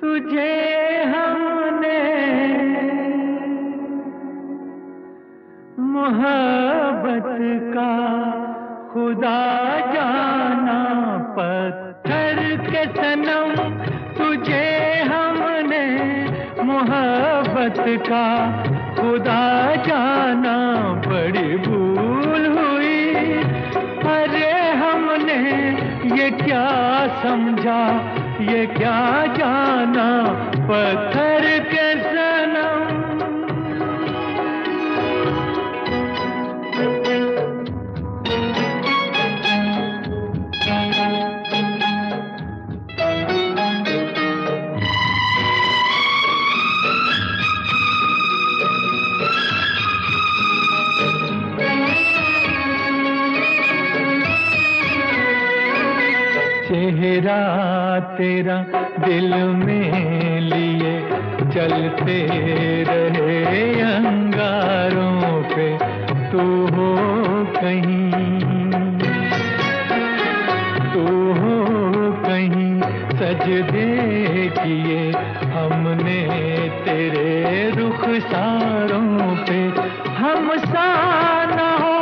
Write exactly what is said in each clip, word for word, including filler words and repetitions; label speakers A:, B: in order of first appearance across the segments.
A: तुझे हमने मोहब्बत का खुदा जाना, पत्थर के सनम तुझे हमने मोहब्बत का खुदा जाना। बड़ी भूल हुई, अरे हमने ये क्या समझा, ये क्या जाना, पत्थर के सनम। चेहरा तेरा दिल में लिए चलते रहे अंगारों पे, तू हो कहीं, तू हो कहीं। सजदे किए हमने तेरे रुखसारों पे, हम सा न हो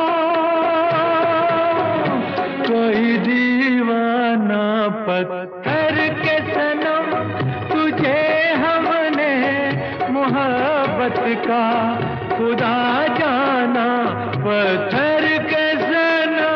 A: कोई दीवाना, पत्थर के सनम तुझे हमने मोहब्बत का खुदा जाना, पत्थर के सनम।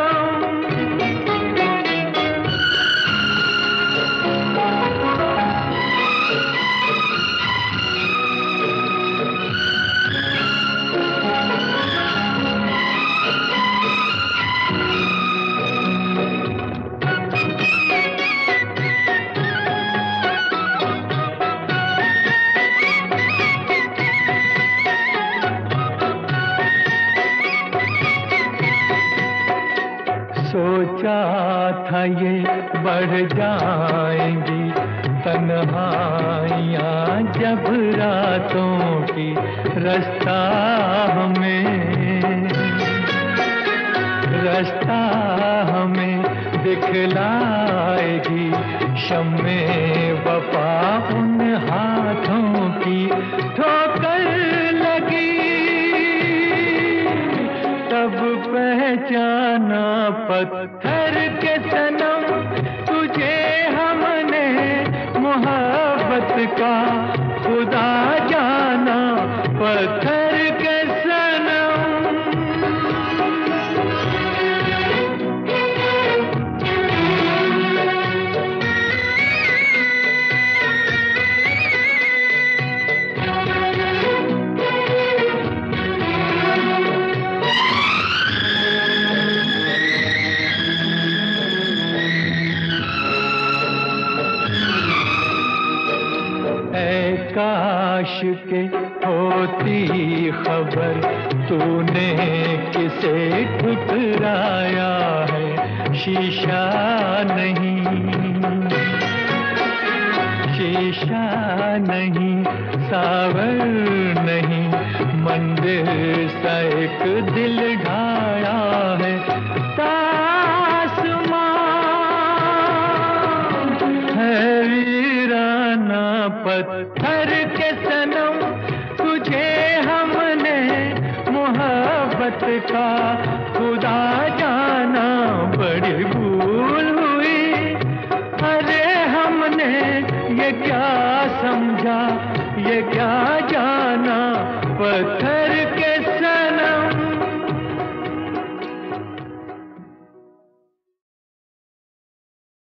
A: सोचा था ये बढ़ जाएंगी तन्हाइयाँ जब रातों की, रास्ता हमें रास्ता हमें दिखलाएगी शम्मे वफा उन हाथों की। ठोकर लगी तब पहचाना, पत्थर के सनम तुझे हमने मोहब्बत का खुदा जाना, पत्थर के सनम। काश के होती खबर तूने किसे ठुकराया है, शीशा नहीं, शीशा नहीं, सावर नहीं, मंदिर सा एक दिल ढाया है। पत्थर के सनम तुझे हमने मोहब्बत का खुदा जाना। बड़ी भूल हुई, अरे हमने ये क्या समझा, ये क्या जाना, पत्थर